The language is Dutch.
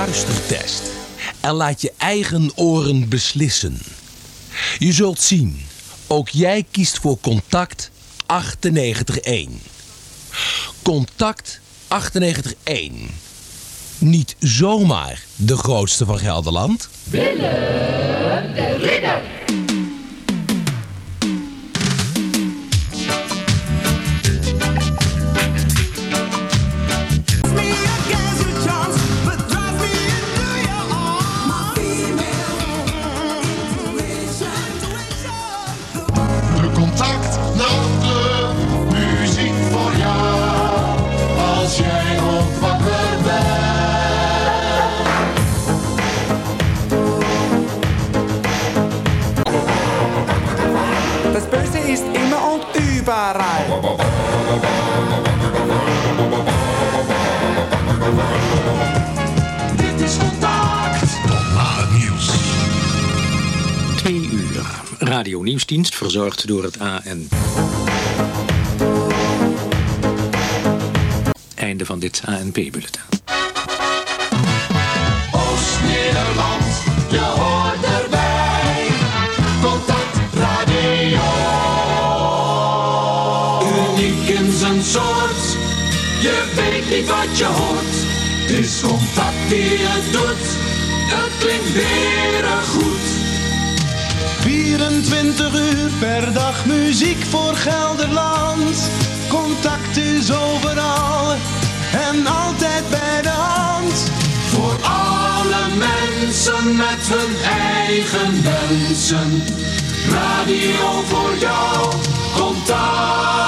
luistertest en laat je eigen oren beslissen. Je zult zien, ook jij kiest voor Contact 98.1. Contact 98.1. Niet zomaar de grootste van Gelderland. Willem de Ridder. Dit is Contact. Na het nieuws. 2 uur. Radio Nieuwsdienst verzorgd door het AN. Einde van dit ANP-bulletin. Oost-Nederland, je hoort erbij. Contact Radio. Uniek in zijn soort. Je weet niet wat je hoort. Het is Contact die het doet. Het klinkt weer goed. 24 uur per dag muziek voor Gelderland. Contact is overal en altijd bij de hand. Voor alle mensen met hun eigen wensen. Radio voor jou, Contact.